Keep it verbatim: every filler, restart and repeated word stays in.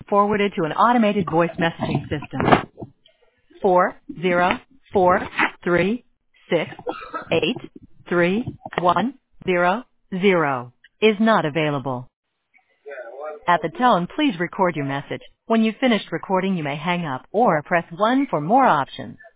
forwarded to an automated voice messaging system. Four zero four three six eight three one zero zero is not available. At the tone, please record your message. When you've finished recording, you may hang up or press one for more options.